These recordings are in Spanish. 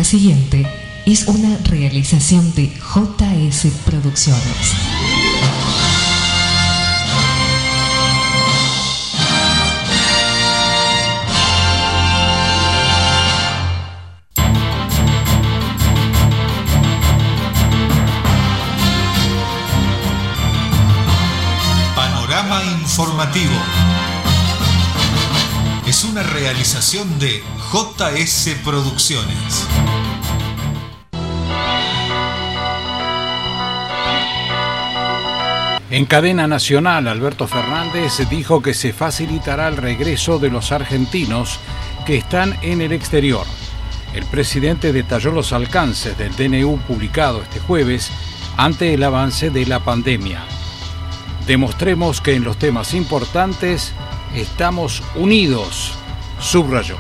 siguiente es una realización de JS Producciones. Panorama informativo. Es una realización de JS Producciones. En cadena nacional, Alberto Fernández dijo que se facilitará el regreso de los argentinos que están en el exterior. El presidente detalló los alcances del DNU publicado este jueves ante el avance de la pandemia. Demostremos que en los temas importantes estamos unidos, subrayó.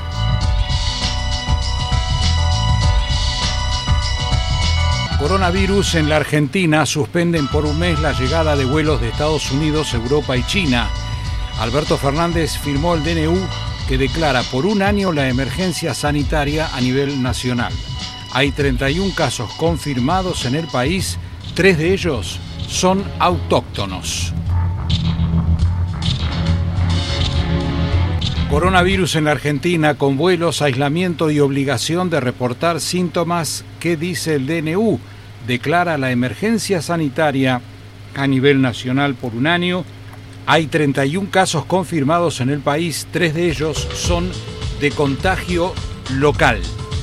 Coronavirus en la Argentina. Suspenden por un mes la llegada de vuelos de Estados Unidos, Europa y China. Alberto Fernández firmó el DNU que declara por un año la emergencia sanitaria a nivel nacional. Hay 31 casos confirmados en el país, 3 de ellos son autóctonos. Coronavirus en la Argentina con vuelos, aislamiento y obligación de reportar síntomas. ¿Qué dice el DNU? Declara la emergencia sanitaria a nivel nacional por un año. Hay 31 casos confirmados en el país, 3 de ellos son de contagio local.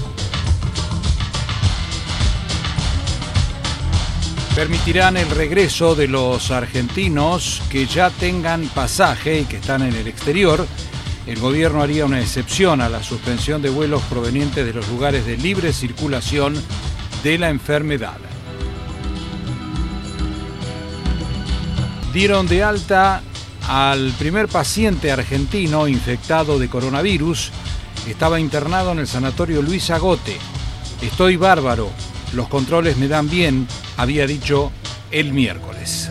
Permitirán el regreso de los argentinos que ya tengan pasaje y que están en el exterior. El gobierno haría una excepción a la suspensión de vuelos provenientes de los lugares de libre circulación de la enfermedad. Dieron de alta al primer paciente argentino infectado de coronavirus. Estaba internado en el sanatorio Luis Agote. Estoy bárbaro, los controles me dan bien, había dicho el miércoles.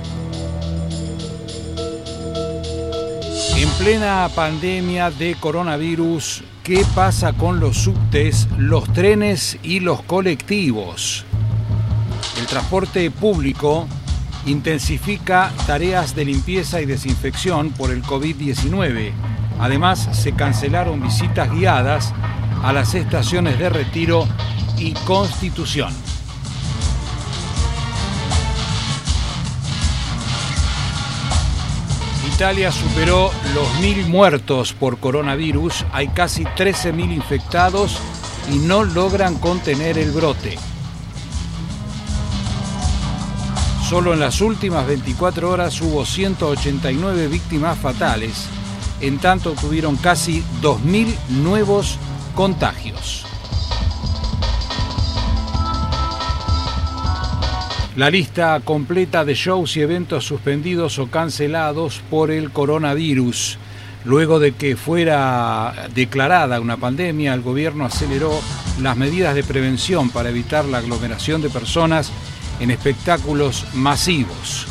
En plena pandemia de coronavirus, ¿qué pasa con los subtes, los trenes y los colectivos? El transporte público intensifica tareas de limpieza y desinfección por el COVID-19. Además, se cancelaron visitas guiadas a las estaciones de Retiro y Constitución. Italia superó los 1.000 muertos por coronavirus. Hay casi 13.000 infectados y no logran contener el brote. Solo en las últimas 24 horas hubo 189 víctimas fatales. En tanto, tuvieron casi 2.000 nuevos contagios. La lista completa de shows y eventos suspendidos o cancelados por el coronavirus. Luego de que fuera declarada una pandemia, el gobierno aceleró las medidas de prevención para evitar la aglomeración de personas en espectáculos masivos.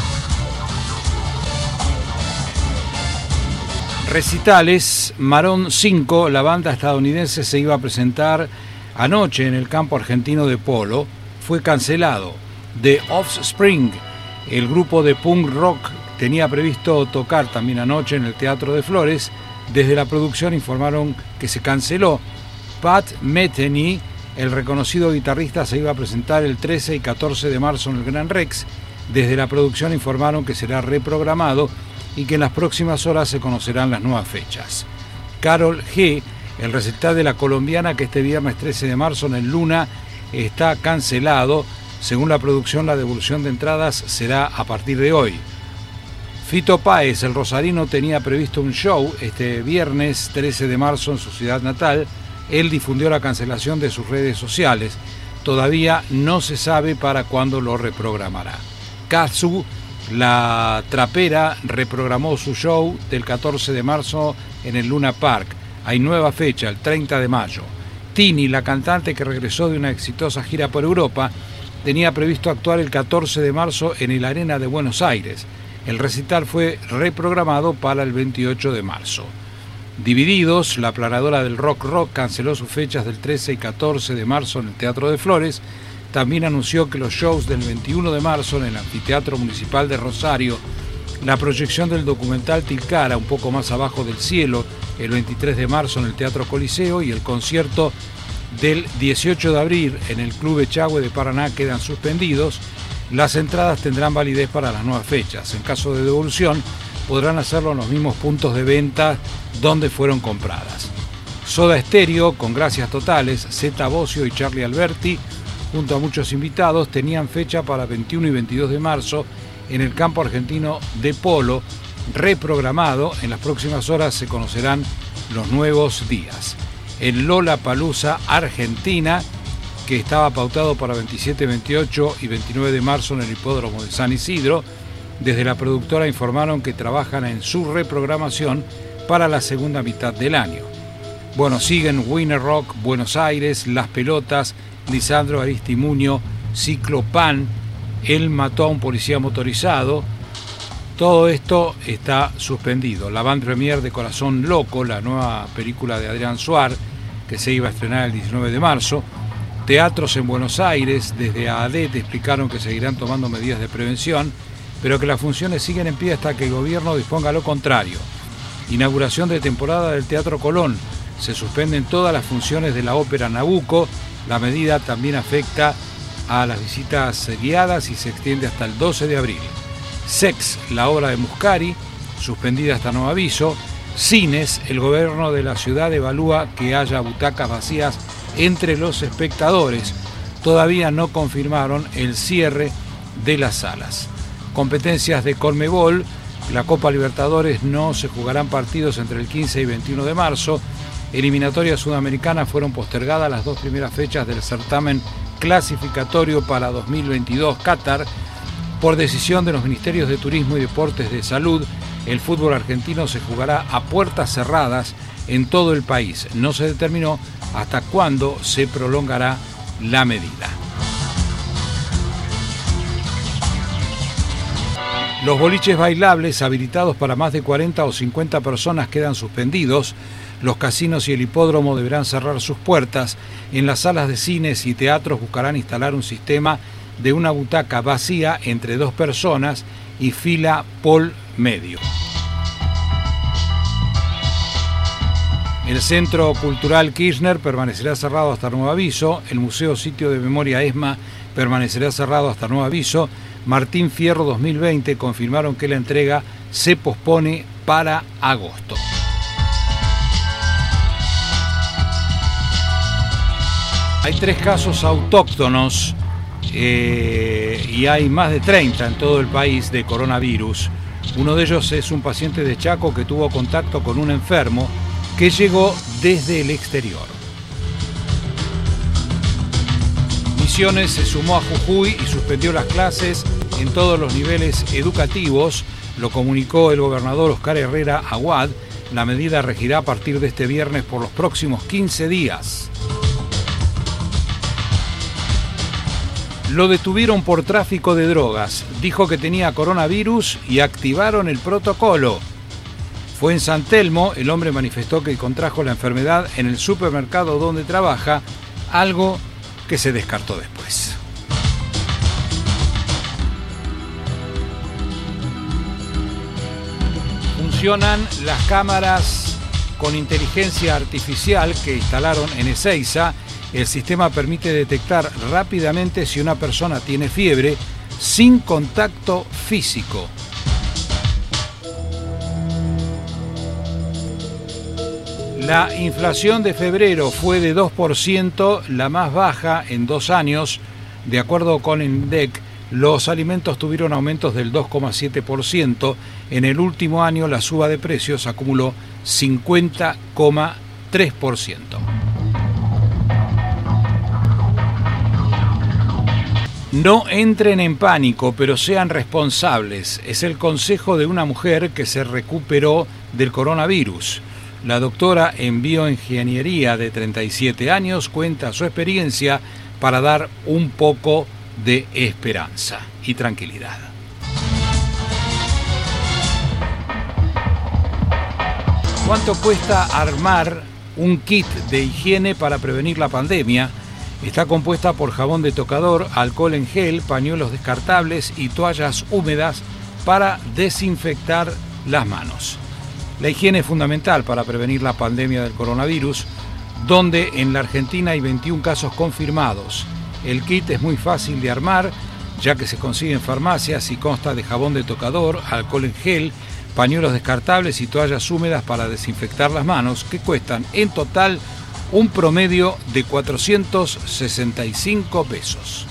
Recitales. Maroon 5, la banda estadounidense, se iba a presentar anoche en el campo argentino de polo. Fue cancelado. The Offspring, el grupo de punk rock, tenía previsto tocar también anoche en el Teatro de Flores. Desde la producción informaron que se canceló. Pat Metheny, el reconocido guitarrista, se iba a presentar el 13 y 14 de marzo en el Gran Rex. Desde la producción informaron que será reprogramado y que en las próximas horas se conocerán las nuevas fechas. Karol G, el recital de la colombiana, que este viernes 13 de marzo en el Luna, está cancelado. Según la producción, la devolución de entradas será a partir de hoy. Fito Páez, el rosarino, tenía previsto un show este viernes 13 de marzo en su ciudad natal. Él difundió la cancelación de sus redes sociales. Todavía no se sabe para cuándo lo reprogramará. Kazu, la trapera, reprogramó su show del 14 de marzo en el Luna Park. Hay nueva fecha, el 30 de mayo. Tini, la cantante que regresó de una exitosa gira por Europa, tenía previsto actuar el 14 de marzo en el Arena de Buenos Aires. El recital fue reprogramado para el 28 de marzo. Divididos, la planadora del Rock canceló sus fechas del 13 y 14 de marzo en el Teatro de Flores. También anunció que los shows del 21 de marzo en el Anfiteatro Municipal de Rosario, la proyección del documental Tilcara, un poco más abajo del cielo, el 23 de marzo en el Teatro Coliseo, y el concierto del 18 de abril en el Club Echagüe de Paraná quedan suspendidos. Las entradas tendrán validez para las nuevas fechas. En caso de devolución, podrán hacerlo en los mismos puntos de venta donde fueron compradas. Soda Stereo, con Gracias Totales, Zeta Bosio y Charlie Alberti, junto a muchos invitados, tenían fecha para 21 y 22 de marzo en el campo argentino de polo, reprogramado. En las próximas horas se conocerán los nuevos días. El Lollapalooza Argentina, que estaba pautado para 27, 28 y 29 de marzo en el hipódromo de San Isidro, desde la productora informaron que trabajan en su reprogramación para la segunda mitad del año. Bueno, siguen Winner Rock, Buenos Aires, Las Pelotas, Lisandro Aristimuño, Ciclopan, Él mató a un policía motorizado. Todo esto está suspendido. La van premier de Corazón Loco, la nueva película de Adrián Suar, que se iba a estrenar el 19 de marzo. Teatros en Buenos Aires, desde AADET explicaron que seguirán tomando medidas de prevención, pero que las funciones siguen en pie hasta que el gobierno disponga lo contrario. Inauguración de temporada del Teatro Colón. Se suspenden todas las funciones de la ópera Nabucco. La medida también afecta a las visitas guiadas y se extiende hasta el 12 de abril. Sex, la obra de Muscari, suspendida hasta nuevo aviso. Cines, el gobierno de la ciudad evalúa que haya butacas vacías entre los espectadores. Todavía no confirmaron el cierre de las salas. Competencias de Conmebol, la Copa Libertadores, no se jugarán partidos entre el 15 y 21 de marzo. Eliminatorias sudamericanas fueron postergadas las dos primeras fechas del certamen clasificatorio para 2022 Qatar. Por decisión de los Ministerios de Turismo y Deportes de Salud, el fútbol argentino se jugará a puertas cerradas en todo el país. No se determinó hasta cuándo se prolongará la medida. Los boliches bailables habilitados para más de 40 o 50 personas quedan suspendidos. Los casinos y el hipódromo deberán cerrar sus puertas. En las salas de cines y teatros buscarán instalar un sistema de una butaca vacía entre dos personas y fila por medio. El Centro Cultural Kirchner permanecerá cerrado hasta nuevo aviso. El Museo Sitio de Memoria ESMA permanecerá cerrado hasta nuevo aviso. Martín Fierro 2020 confirmaron que la entrega se pospone para agosto. Hay 3 casos autóctonos y hay más de 30 en todo el país de coronavirus. Uno de ellos es un paciente de Chaco que tuvo contacto con un enfermo que llegó desde el exterior. Misiones se sumó a Jujuy y suspendió las clases en todos los niveles educativos. Lo comunicó el gobernador Oscar Herrera Aguad. La medida regirá a partir de este viernes por los próximos 15 días. Lo detuvieron por tráfico de drogas. Dijo que tenía coronavirus y activaron el protocolo. Fue en San Telmo. El hombre manifestó que contrajo la enfermedad en el supermercado donde trabaja, algo que se descartó después. Funcionan las cámaras con inteligencia artificial que instalaron en Ezeiza. El sistema permite detectar rápidamente si una persona tiene fiebre sin contacto físico. La inflación de febrero fue de 2%, la más baja en 2 años. De acuerdo con INDEC, los alimentos tuvieron aumentos del 2,7%. En el último año la suba de precios acumuló 50,3%. No entren en pánico, pero sean responsables. Es el consejo de una mujer que se recuperó del coronavirus. La doctora en bioingeniería de 37 años cuenta su experiencia para dar un poco de esperanza y tranquilidad. ¿Cuánto cuesta armar un kit de higiene para prevenir la pandemia? Está compuesta por jabón de tocador, alcohol en gel, pañuelos descartables y toallas húmedas para desinfectar las manos. La higiene es fundamental para prevenir la pandemia del coronavirus, donde en la Argentina hay 21 casos confirmados. El kit es muy fácil de armar, ya que se consigue en farmacias y consta de jabón de tocador, alcohol en gel, pañuelos descartables y toallas húmedas para desinfectar las manos, que cuestan en total un promedio de 465 pesos.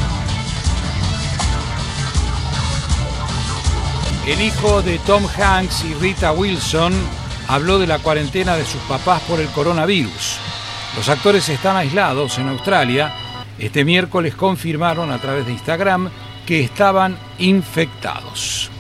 El hijo de Tom Hanks y Rita Wilson habló de la cuarentena de sus papás por el coronavirus. Los actores están aislados en Australia. Este miércoles confirmaron a través de Instagram que estaban infectados.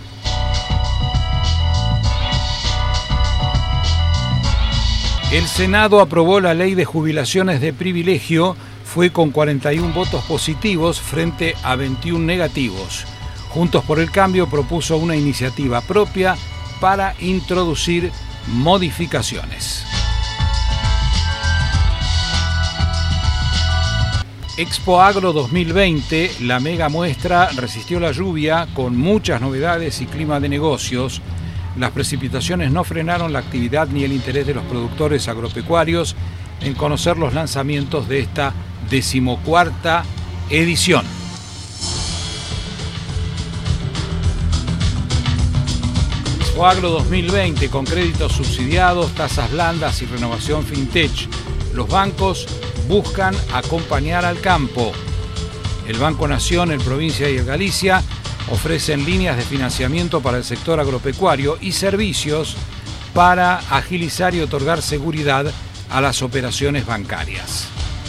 El Senado aprobó la ley de jubilaciones de privilegio, fue con 41 votos positivos frente a 21 negativos. Juntos por el Cambio propuso una iniciativa propia para introducir modificaciones. Expo Agro 2020, la mega muestra, resistió la lluvia con muchas novedades y clima de negocios. Las precipitaciones no frenaron la actividad ni el interés de los productores agropecuarios en conocer los lanzamientos de esta 14ª edición. Expo Agro 2020 con créditos subsidiados, tasas blandas y renovación fintech. Los bancos buscan acompañar al campo. El Banco Nación, el Provincia y el Galicia ofrecen líneas de financiamiento para el sector agropecuario y servicios para agilizar y otorgar seguridad a las operaciones bancarias.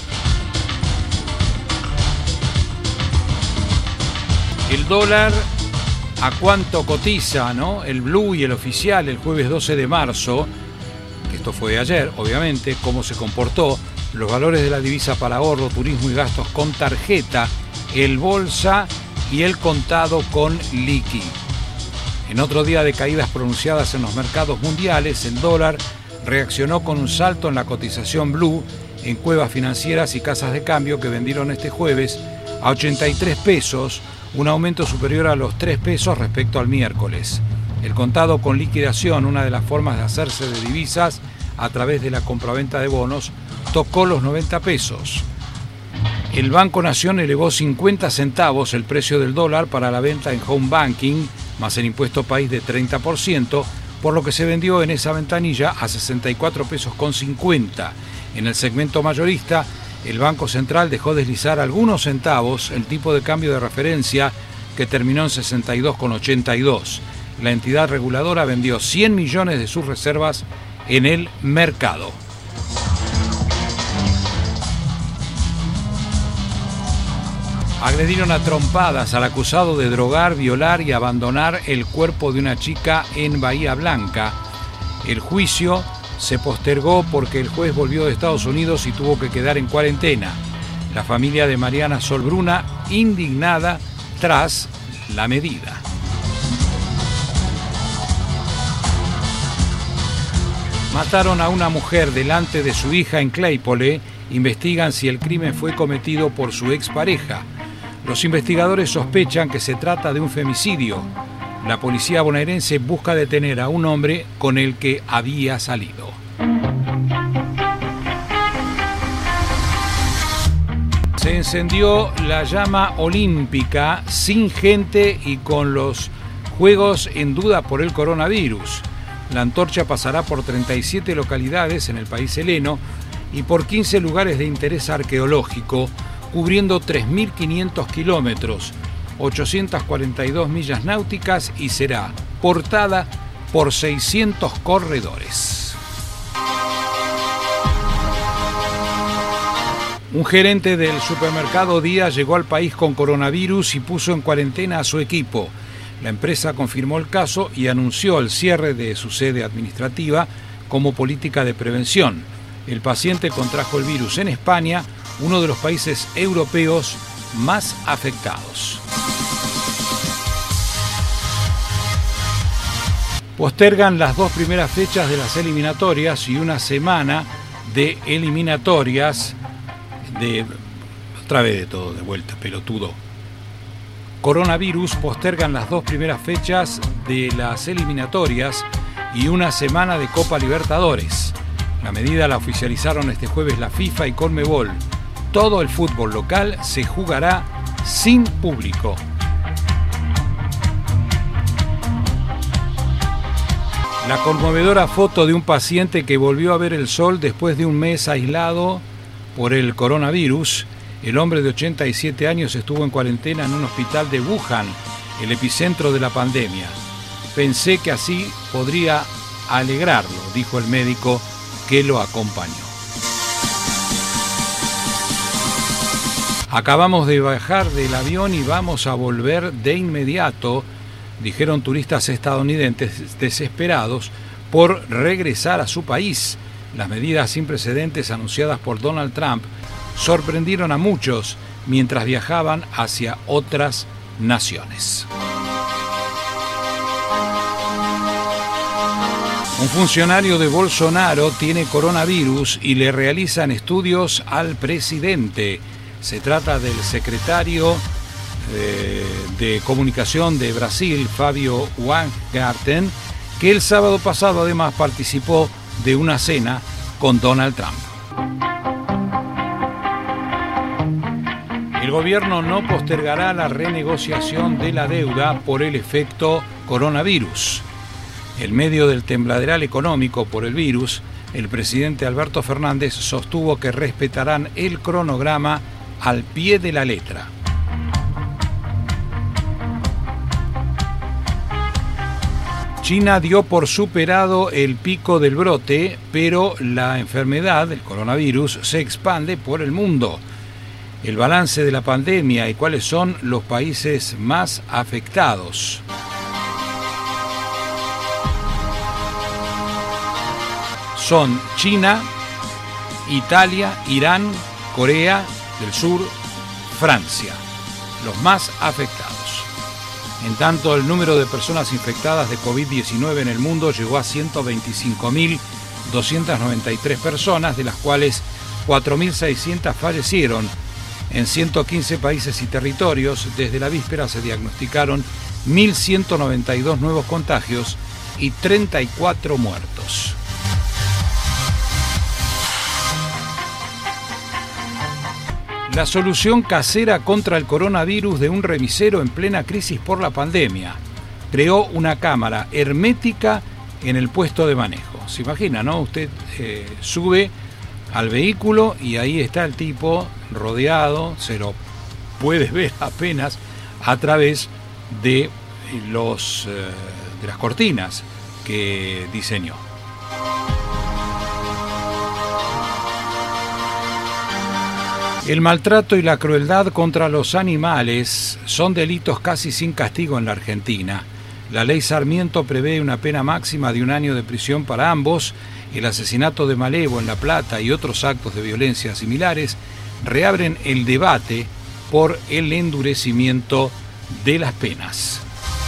El dólar, ¿a cuánto cotiza, no? El blue y el oficial el jueves 12 de marzo, que esto fue ayer, obviamente, cómo se comportó, los valores de la divisa para ahorro, turismo y gastos con tarjeta, el bolsa y el contado con liqui. En otro día de caídas pronunciadas en los mercados mundiales, el dólar reaccionó con un salto en la cotización blue en cuevas financieras y casas de cambio que vendieron este jueves a 83 pesos, un aumento superior a los 3 pesos respecto al miércoles. El contado con liquidación, una de las formas de hacerse de divisas a través de la compraventa de bonos, tocó los 90 pesos. El Banco Nación elevó 50 centavos el precio del dólar para la venta en home banking, más el impuesto país de 30%, por lo que se vendió en esa ventanilla a 64 pesos con 50. En el segmento mayorista, el Banco Central dejó deslizar algunos centavos el tipo de cambio de referencia, que terminó en 62,82. La entidad reguladora vendió 100 millones de sus reservas en el mercado. Agredieron a trompadas al acusado de drogar, violar y abandonar el cuerpo de una chica en Bahía Blanca. El juicio se postergó porque el juez volvió de Estados Unidos y tuvo que quedar en cuarentena. La familia de Mariana Solbruna, indignada tras la medida. Mataron a una mujer delante de su hija en Claypole. Investigan si el crimen fue cometido por su expareja. Los investigadores sospechan que se trata de un femicidio. La policía bonaerense busca detener a un hombre con el que había salido. Se encendió la llama olímpica sin gente y con los Juegos en duda por el coronavirus. La antorcha pasará por 37 localidades en el país heleno y por 15 lugares de interés arqueológico, cubriendo 3.500 kilómetros, 842 millas náuticas y será portada por 600 corredores. Un gerente del supermercado Día llegó al país con coronavirus y puso en cuarentena a su equipo. La empresa confirmó el caso y anunció el cierre de su sede administrativa como política de prevención. El paciente contrajo el virus en España, uno de los países europeos más afectados. Postergan las 2 primeras fechas de las eliminatorias y una semana de eliminatorias otra vez de todo, de vuelta, pelotudo. Coronavirus, postergan las 2 primeras fechas de las eliminatorias y una semana de Copa Libertadores. La medida la oficializaron este jueves la FIFA y Conmebol. Todo el fútbol local se jugará sin público. La conmovedora foto de un paciente que volvió a ver el sol después de un mes aislado por el coronavirus. El hombre de 87 años estuvo en cuarentena en un hospital de Wuhan, el epicentro de la pandemia. Pensé que así podría alegrarlo, dijo el médico que lo acompañó. Acabamos de bajar del avión y vamos a volver de inmediato, dijeron turistas estadounidenses desesperados por regresar a su país. Las medidas sin precedentes anunciadas por Donald Trump sorprendieron a muchos mientras viajaban hacia otras naciones. Un funcionario de Bolsonaro tiene coronavirus y le realizan estudios al presidente. Se trata del secretario de Comunicación de Brasil, Fábio Weingarten, que el sábado pasado además participó de una cena con Donald Trump. El gobierno no postergará la renegociación de la deuda por el efecto coronavirus. En medio del tembladeral económico por el virus, el presidente Alberto Fernández sostuvo que respetarán el cronograma al pie de la letra. China dio por superado el pico del brote, pero la enfermedad, el coronavirus, se expande por el mundo. El balance de la pandemia y cuáles son los países más afectados. Son China, Italia, Irán, Corea del Sur, Francia, los más afectados. En tanto, el número de personas infectadas de COVID-19 en el mundo llegó a 125.293 personas, de las cuales 4.600 fallecieron. En 115 países y territorios, desde la víspera se diagnosticaron 1.192 nuevos contagios y 34 muertos. La solución casera contra el coronavirus de un remisero en plena crisis por la pandemia. Creó una cámara hermética en el puesto de manejo. Se imagina, ¿no? Usted sube al vehículo y ahí está el tipo rodeado, se lo puede ver apenas a través de las cortinas que diseñó. El maltrato y la crueldad contra los animales son delitos casi sin castigo en la Argentina. La ley Sarmiento prevé una pena máxima de 1 año de prisión para ambos. El asesinato de Malevo en La Plata y otros actos de violencia similares reabren el debate por el endurecimiento de las penas.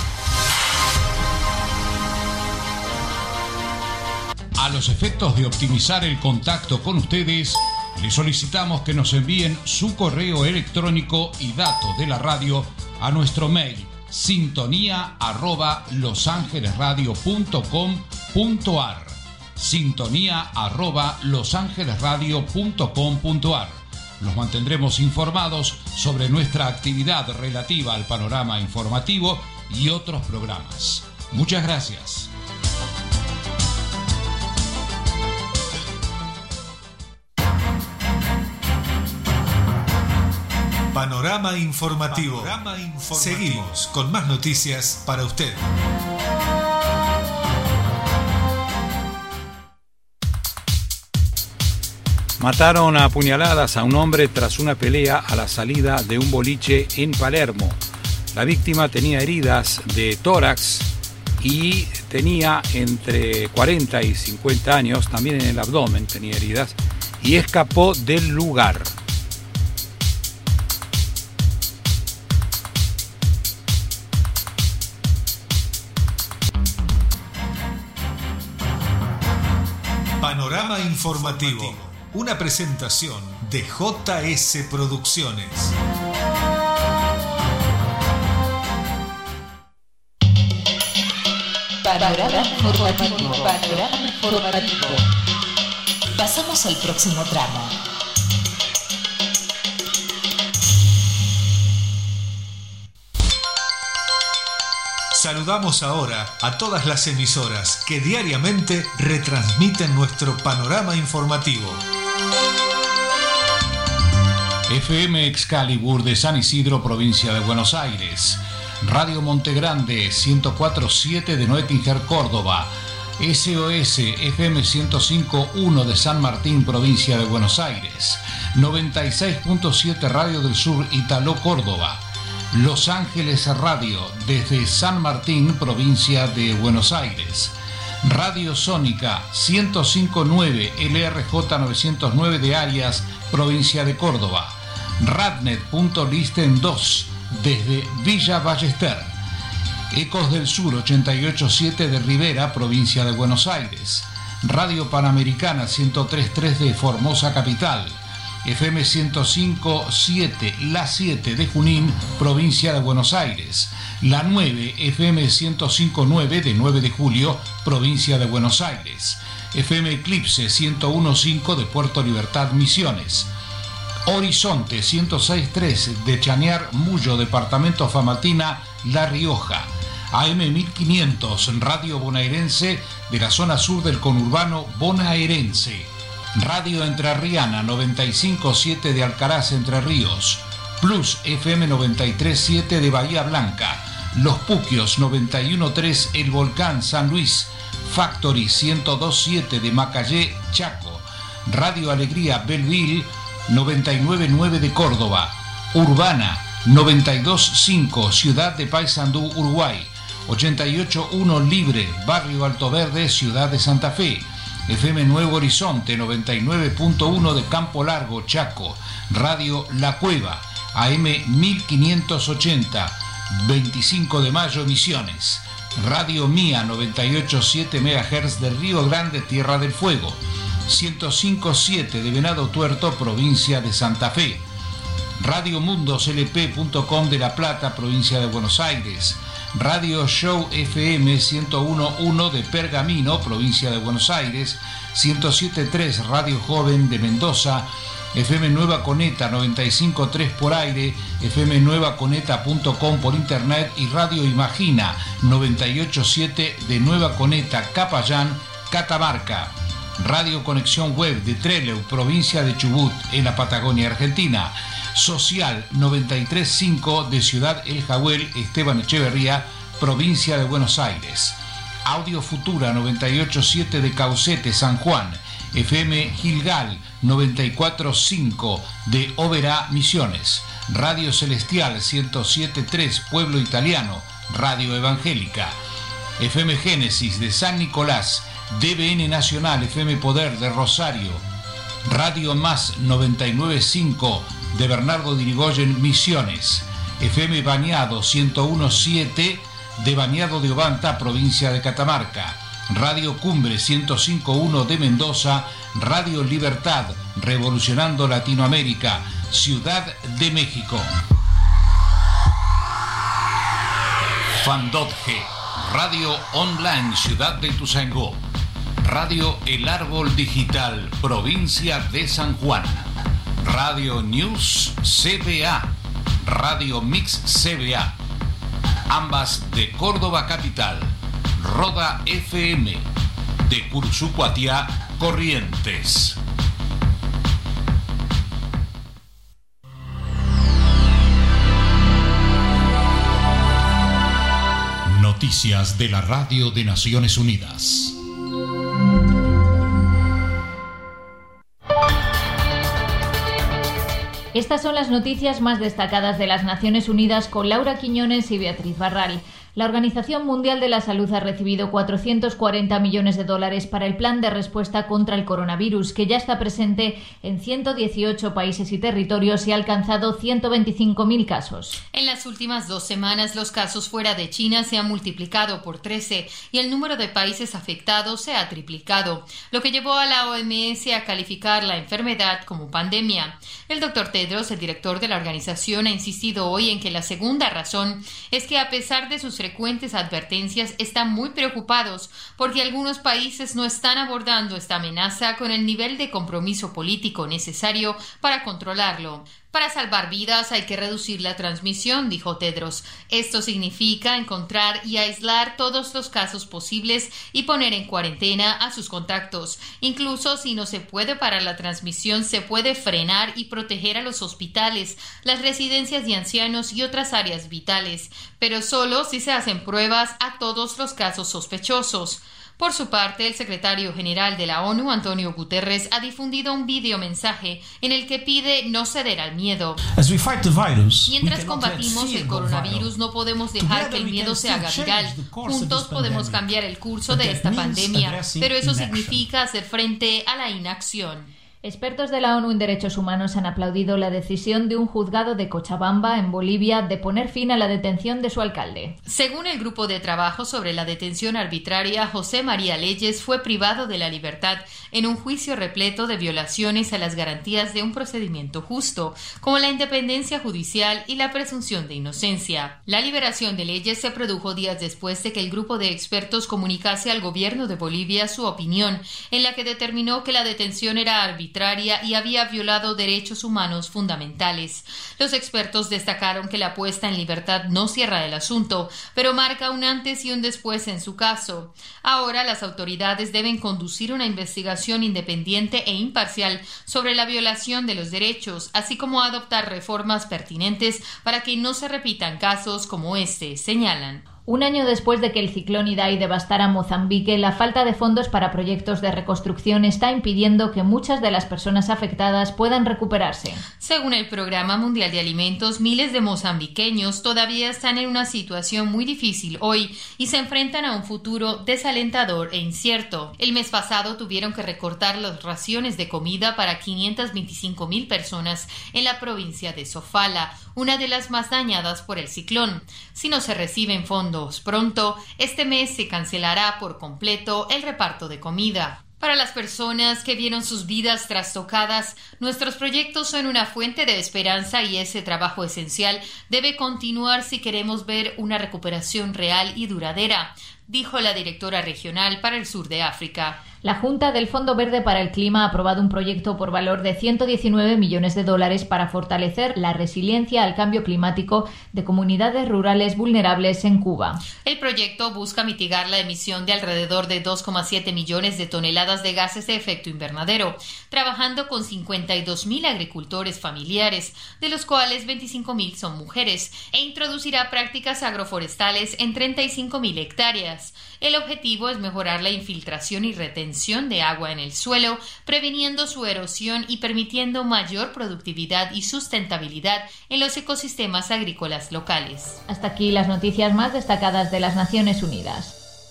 A los efectos de optimizar el contacto con ustedes, les solicitamos que nos envíen su correo electrónico y datos de la radio a nuestro mail sintonía@losangelesradio.com.ar sintonía@losangelesradio.com.ar. Los mantendremos informados sobre nuestra actividad relativa al panorama informativo y otros programas. Muchas gracias. Panorama informativo. Seguimos con más noticias para usted. Mataron a puñaladas a un hombre tras una pelea a la salida de un boliche en Palermo. La víctima tenía heridas de tórax y tenía entre 40 y 50 años, también en el abdomen tenía heridas, y escapó del lugar. Panorama Informativo, una presentación de JS Producciones. Panorama informativo. Panorama informativo. Pasamos al próximo tramo. Saludamos ahora a todas las emisoras que diariamente retransmiten nuestro panorama informativo. FM Excalibur de San Isidro, provincia de Buenos Aires. Radio Montegrande 104.7 de Noetinger, Córdoba. SOS FM 105.1 de San Martín, provincia de Buenos Aires. 96.7 Radio del Sur, Italó, Córdoba. Los Ángeles Radio desde San Martín, provincia de Buenos Aires. Radio Sónica 105.9 LRJ 909 de Arias, provincia de Córdoba. Radnet.listen 2 desde Villa Ballester. Ecos del Sur 88.7 de Rivera, provincia de Buenos Aires. Radio Panamericana 103.3 de Formosa Capital. FM 105.7 La 7 de Junín, provincia de Buenos Aires. La 9 FM 105.9 de 9 de Julio, provincia de Buenos Aires. FM Eclipse 101.5 de Puerto Libertad, Misiones. Horizonte 106.3 de Chañar, Mullo, departamento Famatina, La Rioja. AM 1500 Radio Bonaerense de la zona sur del conurbano bonaerense. Radio Entrerriana 95.7 de Alcaraz, Entre Ríos. Plus FM 93.7 de Bahía Blanca. Los Puquios 91.3 El Volcán, San Luis. Factory 102.7 de Macayé, Chaco. Radio Alegría Belleville 99.9 de Córdoba. Urbana 92.5 Ciudad de Paysandú, Uruguay. 88.1 Libre, Barrio Alto Verde, Ciudad de Santa Fe. FM Nuevo Horizonte 99.1 de Campo Largo, Chaco. Radio La Cueva, AM 1580, 25 de Mayo, Misiones. Radio Mía 98.7 MHz de Río Grande, Tierra del Fuego. 105.7 de Venado Tuerto, provincia de Santa Fe. Radio MundosLP.com de La Plata, provincia de Buenos Aires. Radio Show FM 101.1 de Pergamino, provincia de Buenos Aires. 107.3 Radio Joven de Mendoza. FM Nueva Coneta 95.3 por aire. FM nuevaconeta.com por internet. Y Radio Imagina 98.7 de Nueva Coneta, Capayán, Catamarca. Radio Conexión Web de Trelew, provincia de Chubut, en la Patagonia Argentina. Social 93.5 de Ciudad El Jahuel, Esteban Echeverría, provincia de Buenos Aires. Audio Futura 98.7 de Caucete, San Juan. FM Gilgal 94.5 de Oberá, Misiones. Radio Celestial 107.3 Pueblo Italiano, Radio Evangélica. FM Génesis de San Nicolás. DBN Nacional, FM Poder de Rosario. Radio Más 99.5 de Bernardo de Irigoyen, Misiones. FM Bañado 101.7 de Bañado de Obanta, provincia de Catamarca. Radio Cumbre 105.1 de Mendoza. Radio Libertad, revolucionando Latinoamérica, Ciudad de México. Fandotge, Radio Online, Ciudad de Ituzaingó. Radio El Árbol Digital, provincia de San Juan. Radio News CBA, Radio Mix CBA, ambas de Córdoba Capital. Roda FM, de Cursucuatiá, Corrientes. Noticias de la Radio de Naciones Unidas. Estas son las noticias más destacadas de las Naciones Unidas con Laura Quiñones y Beatriz Barral. La Organización Mundial de la Salud ha recibido 440 millones de dólares para el plan de respuesta contra el coronavirus, que ya está presente en 118 países y territorios y ha alcanzado 125.000 casos. En las últimas 2 semanas, los casos fuera de China se han multiplicado por 13 y el número de países afectados se ha triplicado, lo que llevó a la OMS a calificar la enfermedad como pandemia. El Dr. Tedros, el director de la organización, ha insistido hoy en que la segunda razón es que, a pesar de sus frecuentes advertencias, están muy preocupados porque algunos países no están abordando esta amenaza con el nivel de compromiso político necesario para controlarlo. Para salvar vidas hay que reducir la transmisión, dijo Tedros. Esto significa encontrar y aislar todos los casos posibles y poner en cuarentena a sus contactos. Incluso si no se puede parar la transmisión, se puede frenar y proteger a los hospitales, las residencias de ancianos y otras áreas vitales, pero solo si se hacen pruebas a todos los casos sospechosos. Por su parte, el secretario general de la ONU, Antonio Guterres, ha difundido un videomensaje en el que pide no ceder al miedo. Mientras combatimos el coronavirus, no podemos dejar que el miedo se haga viral. Juntos podemos cambiar el curso de esta pandemia, pero eso significa hacer frente a la inacción. Expertos de la ONU en Derechos Humanos han aplaudido la decisión de un juzgado de Cochabamba, en Bolivia, de poner fin a la detención de su alcalde. Según el grupo de trabajo sobre la detención arbitraria, José María Leyes fue privado de la libertad en un juicio repleto de violaciones a las garantías de un procedimiento justo, como la independencia judicial y la presunción de inocencia. La liberación de Leyes se produjo días después de que el grupo de expertos comunicase al gobierno de Bolivia su opinión, en la que determinó que la detención era arbitraria y había violado derechos humanos fundamentales. Los expertos destacaron que la puesta en libertad no cierra el asunto, pero marca un antes y un después en su caso. Ahora las autoridades deben conducir una investigación independiente e imparcial sobre la violación de los derechos, así como adoptar reformas pertinentes para que no se repitan casos como este, señalan. Un año después de que el ciclón Idai devastara Mozambique, la falta de fondos para proyectos de reconstrucción está impidiendo que muchas de las personas afectadas puedan recuperarse. Según el Programa Mundial de Alimentos, miles de mozambiqueños todavía están en una situación muy difícil hoy y se enfrentan a un futuro desalentador e incierto. El mes pasado tuvieron que recortar las raciones de comida para 525.000 personas en la provincia de Sofala, una de las más dañadas por el ciclón. Si no se reciben fondos pronto, este mes se cancelará por completo el reparto de comida. Para las personas que vieron sus vidas trastocadas, nuestros proyectos son una fuente de esperanza y ese trabajo esencial debe continuar si queremos ver una recuperación real y duradera, dijo la directora regional para el sur de África. La Junta del Fondo Verde para el Clima ha aprobado un proyecto por valor de 119 millones de dólares para fortalecer la resiliencia al cambio climático de comunidades rurales vulnerables en Cuba. El proyecto busca mitigar la emisión de alrededor de 2,7 millones de toneladas de gases de efecto invernadero, trabajando con 52.000 agricultores familiares, de los cuales 25.000 son mujeres, e introducirá prácticas agroforestales en 35.000 hectáreas. El objetivo es mejorar la infiltración y retención de agua en el suelo, previniendo su erosión y permitiendo mayor productividad y sustentabilidad en los ecosistemas agrícolas locales. Hasta aquí las noticias más destacadas de las Naciones Unidas.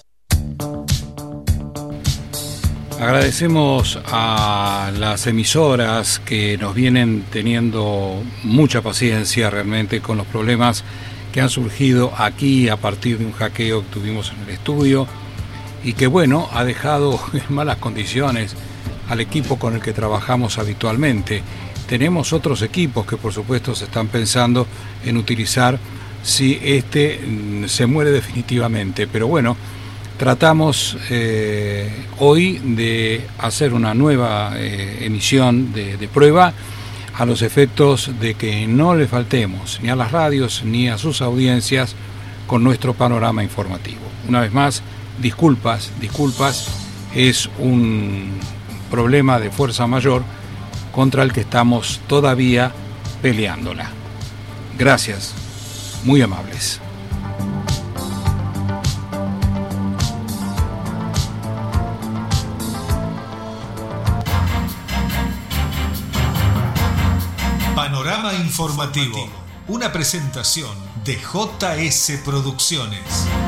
Agradecemos a las emisoras que nos vienen teniendo mucha paciencia realmente con los problemas que han surgido aquí a partir de un hackeo que tuvimos en el estudio y que, bueno, ha dejado en malas condiciones al equipo con el que trabajamos habitualmente. Tenemos otros equipos que, por supuesto, se están pensando en utilizar si este se muere definitivamente, pero bueno, tratamos hoy de hacer una nueva emisión de prueba a los efectos de que no le faltemos ni a las radios ni a sus audiencias con nuestro panorama informativo. Una vez más, disculpas, es un problema de fuerza mayor contra el que estamos todavía peleándola. Gracias, muy amables. Panorama Informativo, una presentación de JS Producciones.